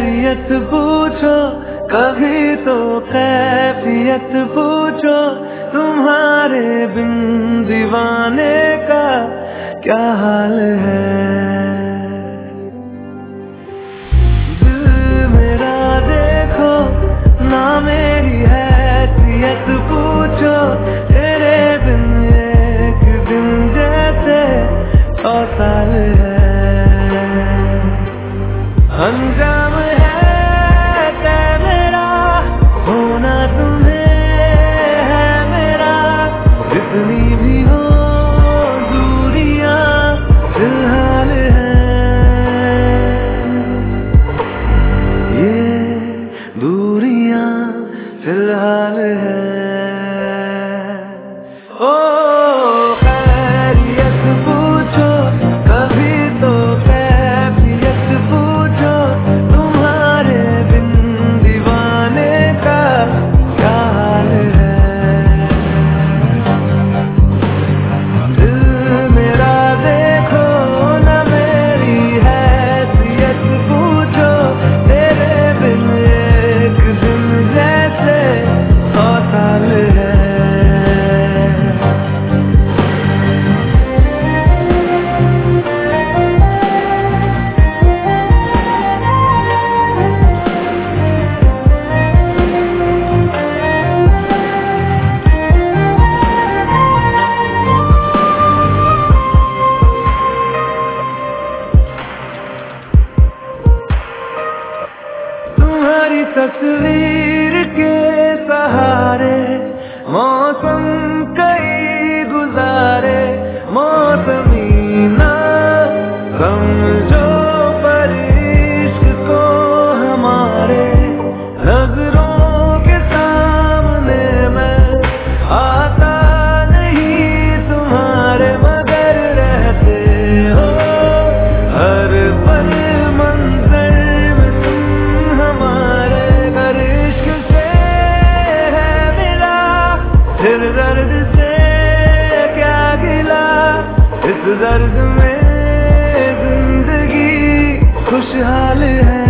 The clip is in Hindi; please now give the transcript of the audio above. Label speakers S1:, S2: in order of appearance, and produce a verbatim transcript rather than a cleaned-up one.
S1: खैरियत पूछो, कभी तो कैफियत पूछो, तुम्हारे बिन दीवाने का क्या हाल है। दिल मेरा देखो ना, मेरी हैसियत पूछो, तेरे बिन एक दिन जैसे सौ साल है। अंजाम है तय मेरा, होना तुम्हें है मेरा, जितनी भी हो दूरियां फिलहाल है। ये दूरियां फिलहाल है। ओ खैरियत पूछो, कभी तो कैफियत पूछो, तुम्हारे बिन दीवाने का क्या हाल है। दिल मेरा देखो ना, मेरी हैसियत पूछो, तेरे बिन एक दिन जैसे सौ साल है। तुम्हारी तस्वीर के सहारे मौसम कई गुजारे, मौसमी ना समझो पर इश्क को हमारे, नजरों के सामने मैं आता नहीं तुम्हारे, मगर रहते हो हर पल मंजर में तुम हमारे। घर इश्क से है मिला, फिर दर्द से क्या गिला, इस दर्द में जिंदगी खुशहाल है।